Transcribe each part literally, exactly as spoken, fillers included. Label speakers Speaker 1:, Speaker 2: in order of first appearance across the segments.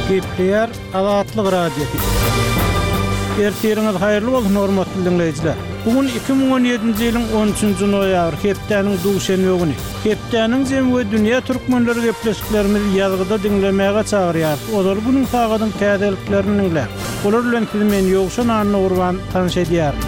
Speaker 1: Gepleyer Azatlyk radiosu. Erteriňiz haýyrly bolsun hormatly dinleýijiler. Bugun iki bin on ýedinji ýylyň on üçünji noýabr hepdeniň duşanby güni. Hepdeniň jemgy dünýä türkmenleri gepleşiklerimizi ýazgyda dinlemäge çagyrýar. Olar bunyň tagadyň täzeliklerini dinler. Olar bilen siz men ýogşan anyny urban tanış edýär.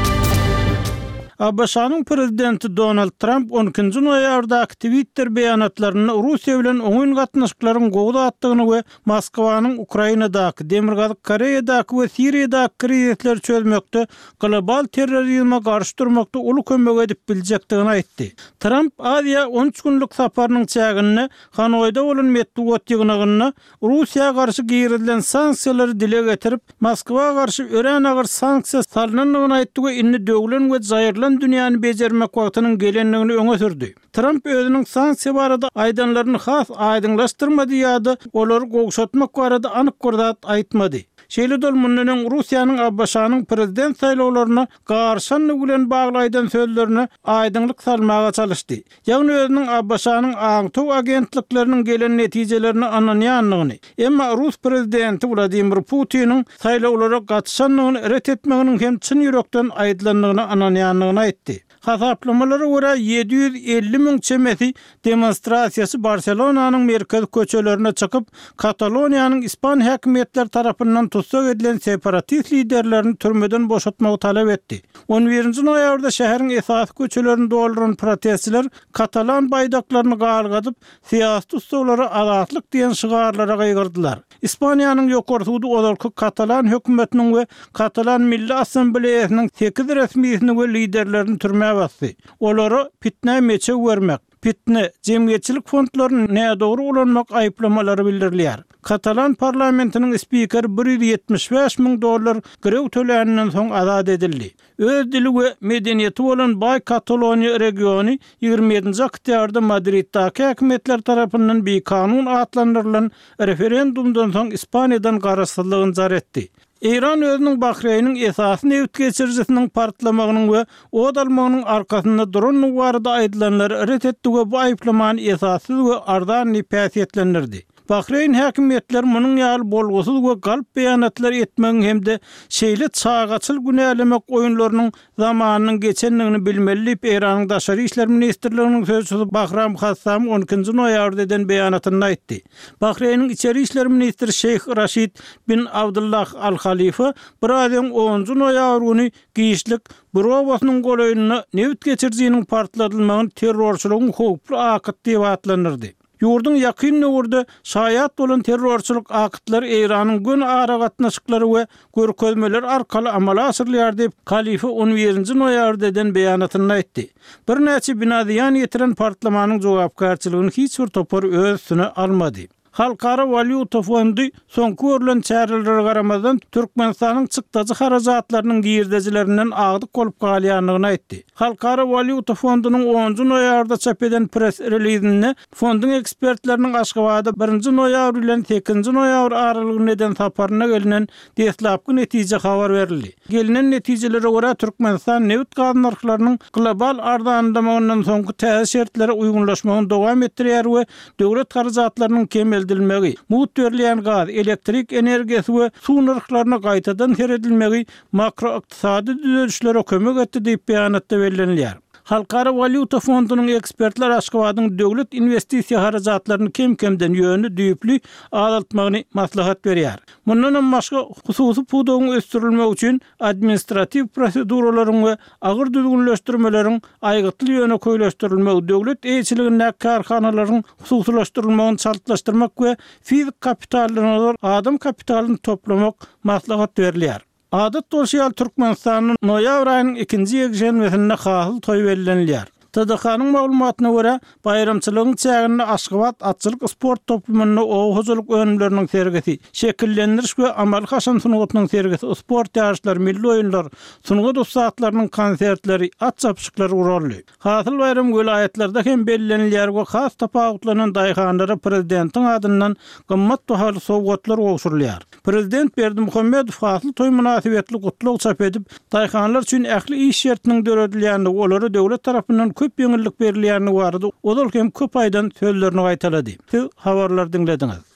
Speaker 1: Abaşanyň prezidenti Donald Trump on ikinji noýabrda Twitter beýanatlaryny Russiýa bilen oňun gatnaşyklaryň gowda atdygyny we Moskwanyň Ukrainadaky, Demirgazyk Koreýadaky we Siriýadaky krizisleri çözmekde global terrorizme garşy durmakda uly kömek edip biljekdigini aýtdy. Trump Aziýa on üç günlük saparynyň çägini Hanoýda bolan Medvedew ýygnagyny Russiýa garşy giýerilen sanksiýalary dile getirip, Moskwa garşy ören agyr sanksiýa salnanyny aýtdy we inni döwlen we zaýyrlan dünýäni bejermek wagtynyň gelenligini öňe sürdi. Trump özüniň sanksiýa barada aýdanlaryny has aýdynlaşdyrmady ýa-da olary gowşatmak barada anyk gordat aýtmady. Şeýle dolmanyň Russiýanyň Abaşanyň prezident saýlawlaryna garşanly bilen baglaýdan sözlerini aýdynlyk salmaga çalışdy. Ýagny özüniň Abaşanyň aňtow agentlikleriniň gelen netijelerini ananýanlygyny, emma Rus prezidenti Vladimir Putiniň saýlawlara gatnaşanlygyny ret etmeginiň hem çyn ýürekden aýdylanlygyny ananýanlygyny aýtdy. Hasaplamalara göre yedi yüz elli min çemesi demonstrasiýasy Barcelonanyň merkez köçelerine çykyp, Kataloniýanyň İspan häkimetleri tarapyndan tutsak edilen separatist liderlerini türmeden boşatmagy talap etdi. on birinji noýabrda şäheriň esas köçelerini dolduran protestçiler Katalan baýdaklaryny galgadyp, siýasy tutsawlary azatlyk diýen şygarlara gaýgyrdylar. İspaniýanyň ýokary sudy olarky Katalan hökümetiniň we Katalan Milli Assambleýasynyň sekiz resmiýetini we liderlerini türmäge bastdy. Olary fitne meçe bermek, fitne jemgyýetçilik fondlaryny nädogry ulanmak aýplamalary bildirilýär. Katalan parlamentiniň spikeri bir yüz ýetmiş beş min dollar grew töläninden soň azat edildi. Öz dili we medeniýeti bolan Baý Kataloniýa regiony ýygrimi ýedinji oktýabrda Madriddaky häkimetler tarapyndan bir kanun atlandyrylan referendumdan soň Ispaniýadan garaşsyzlygyny jar etdi. İran özünün Bahreýniň esasy neft geçirjisiniň partlamagynyň we od almagynyň arkasynda duran barada aýdylanlary ret etdi we bu aýplamany esassyz we ardan nipäsiyetlendirdi. Bahreýn häkimetleri munyň ýaly bolgusyz we galp beýanatlar etmegiň hemde şeýle çağaçyl günälemek oýunlarynyň zamanynyň geçenligini bilmeli. Iranyň daşary işler ministrliginiň sözçüsü Bahram Hassam on ikinji noýabrda eden beýanatyny aýtdy. Bahreýniň içeri işler ministri Şeyh Rashid bin Abdullah Al-Khalifa biraden onunju noýabr güni giýişlik Browasynyň golaýyny neft geçirjisiniň partladylmagyny terrorçylygyň howply akyt diýip atlandyrdy. Ýurdun ýakyn nöwrde şaýat bolan terrorçylyk akytlary Iranyň gün ara gatnaşyklary we görkezmeler arkaly amala asyrlýar diýip Khalifa on birinji noýabrda eden beýanatyny aýtdy. Bir näçe binadiýan ýetiren partlamanyň jogapkarçylygyny hiç bir topar öz üstüne almady. Halkara Valyuta Fondu soňky görülen çärelere garamazdan Türkmenistanyň çykdagy harajatlarynyň giýerdejilerinden agdyk bolup galýanlygyny aýtdy. Halkara Valyuta Fondunyň onunju noýabrda çap eden press releasinde fonduň ekspertleriniň Aşgabatda birinji noýabr bilen sekinji noýabr aralygyny eden saparyna gelinen deslapky netije habar berildi. Gelinen netijelere görä Türkmenistan neft gaz narhlarynyň global ardanlamagynyň soňky täze şertlere uýgunlaşmagyny dowam etdirýär we döwlet harajatlarynyň kemel edilmegi, mut verilýän gaz, elektrik energiýasy we suw narhlaryna gaýtadan seredilmegi makro ykdysady düzelişlere kömek etdi diýip beýanatda belirlenýär. Halkara Valyuta Fondunyň ekspertler Aşgabatyň döwlet investisiýa harajatlaryny kem-kemden ýönlü düýpli azaltmagyny maslahat berýär. Mundan başga hususy pudogyň ösdürilmegi üçin administrativ proseduralaryň we agyr düzgünleşdirmeleriň aýgytly ýöne köýleşdirilmegi, döwlet eýçiligine karhanalaryň hususlaşdyrylmagyny çaltlaşdyrmak we fizik kapitalyny, adam kapitalyny toplamak maslahat berilýär. Adat bolşýal Türkmenistanyň noýabr aýynyň ikinji ýekjenmesinde hasy toý bellenilýär. T D H-nyň maglumatyna görä, bayramçylygyň çägini Aşgabat atçylyk sport toplumyny owaçylyk önümleriniň sergisi, şekillendiriş we amal haşan sunugatynyň sergisi, sport ýarşlary, milli oýunlar, sunugat ustaatlarynyň konsertleri, at çapşyklary urarly. Hasyl bayram welaýetlerinde hem bellenilýär we has tapawutlanan daýhanlara prezidentiň adyndan gymmat bahaly sowgatlar gowşurulýar. Prezident Berdimuhammedow hasyl toý münasibetli gutluk çap edip, daýhanlar üçin ähli iş şertiniň döredilýäni, olary döwlet tarapyndan köp ýeňillik berilýäni bardy. Olar hem köp aýdan sözlerini gaýtalady. Siz habarlar dinlediňiz.